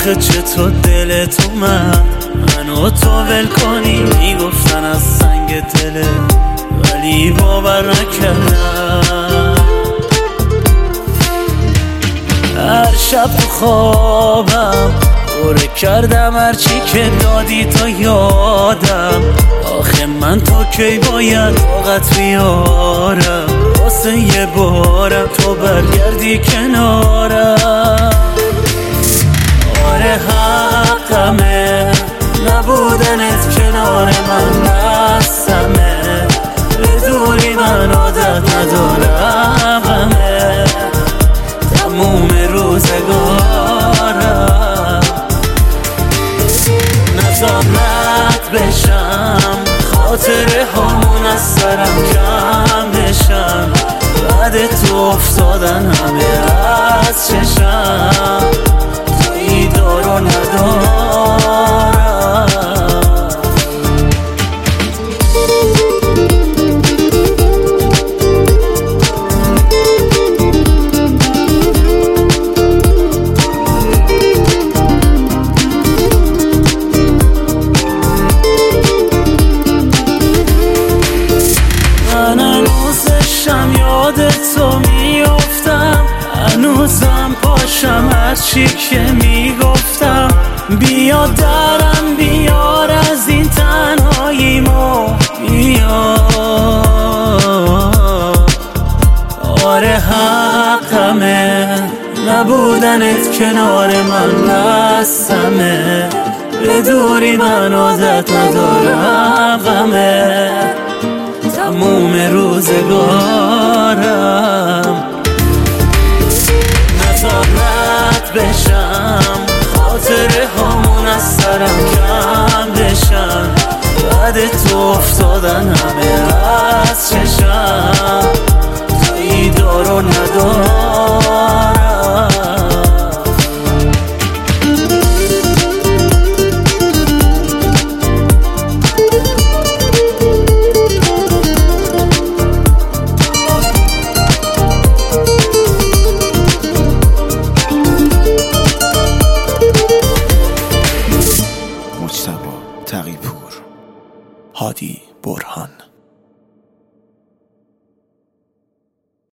آخه چطور دلت اومد منو تو ول کنی؟ میگفتن از سنگ دله ولی باور نکردم. هر شب تو خوابم دوره کردم هرچی که دادی تا یادم. آخه من تا کی باید طاقت بیارم واسه یه بارم تو برگردی کنارم؟ آره حقمه نبودنت کنار من بسمه، به دوری من عادت ندارم غمه تموم روزگارم. نظامت بشم خاطره هامون از سرم کم بشم، بعد تو افتادن همه از چشم تویی دار و ندارم. یاد تو میافتم هنوزم پاشم هرچی که میگفتم. بیا درم بیار از این تنهاییمو بیا. آره حقمه نبودنت کنار من بسمه، به دوری من عادت ندارم غمه تموم روزگارم. نظارت بشه